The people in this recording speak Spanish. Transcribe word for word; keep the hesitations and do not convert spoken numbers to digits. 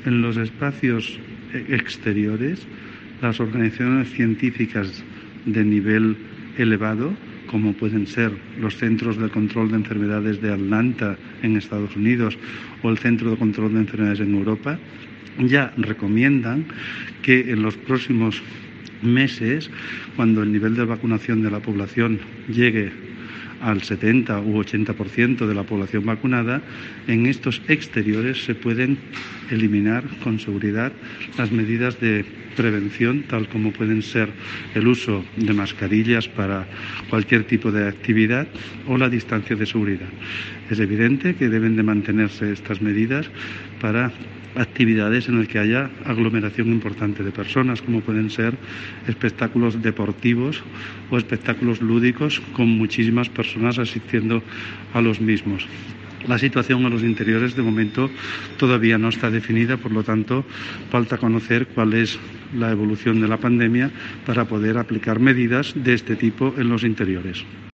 En los espacios exteriores, las organizaciones científicas de nivel elevado, como pueden ser los Centros de Control de Enfermedades de Atlanta en Estados Unidos o el Centro de Control de Enfermedades en Europa, ya recomiendan que en los próximos meses, cuando el nivel de vacunación de la población llegue al setenta u ochenta por ciento de la población vacunada, en estos exteriores se pueden eliminar con seguridad las medidas de prevención, tal como pueden ser el uso de mascarillas para cualquier tipo de actividad o la distancia de seguridad. Es evidente que deben de mantenerse estas medidas para actividades en las que haya aglomeración importante de personas, como pueden ser espectáculos deportivos o espectáculos lúdicos con muchísimas personas asistiendo a los mismos. La situación en los interiores de momento todavía no está definida, por lo tanto falta conocer cuál es la evolución de la pandemia para poder aplicar medidas de este tipo en los interiores.